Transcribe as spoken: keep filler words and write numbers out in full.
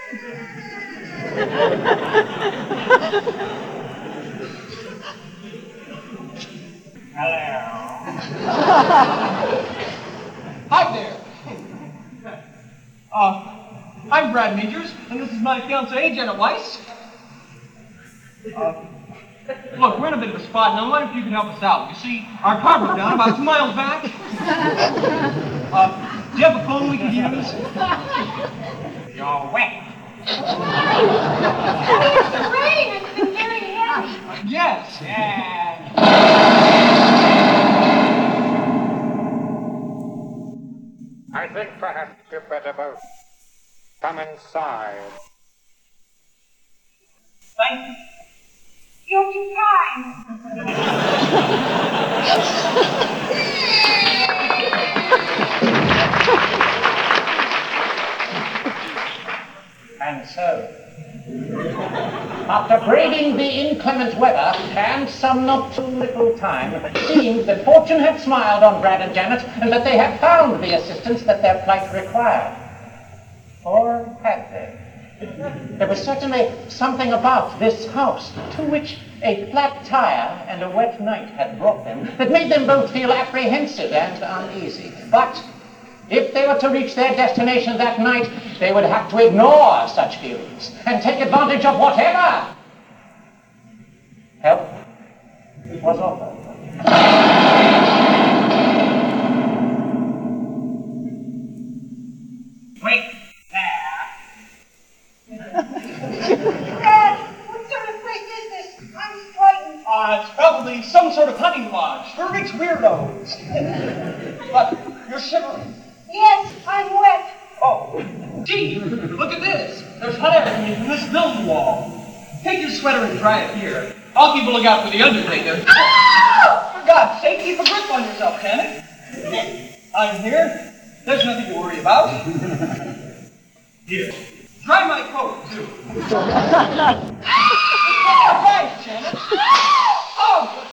Hi there. Uh, I'm Brad Majors, and this is my fiancée, Janet Weiss. Uh, look, we're in a bit of a spot, and I wonder if you can help us out. You see, our car broke down about two miles back. Uh, do you have a phone we could use? You're wet. It's the rain. It's been very heavy. Uh, yes. Yeah. I think perhaps you better both come inside. Thank you. You're too kind. And so, after braving the inclement weather and some not too little time, it seemed that fortune had smiled on Brad and Janet and that they had found the assistance that their plight required. Or had they? There was certainly something about this house to which a flat tire and a wet night had brought them that made them both feel apprehensive and uneasy. But if they were to reach their destination that night, they would have to ignore such feelings and take advantage of whatever help was offered. Wait there. Dad, what sort of place is this? I'm frightened. Uh, it's probably some sort of hunting lodge for rich weirdos. But you're shivering. Yes, I'm wet. Oh, gee, look at this. There's hot air coming from this building wall. Take your sweater and dry it here. I'll keep a lookout for the undertaker. Ah! For God's sake, keep a grip on yourself, Janet. I'm here. There's nothing to worry about. Here. Dry my coat, too. All right, Janet. Oh!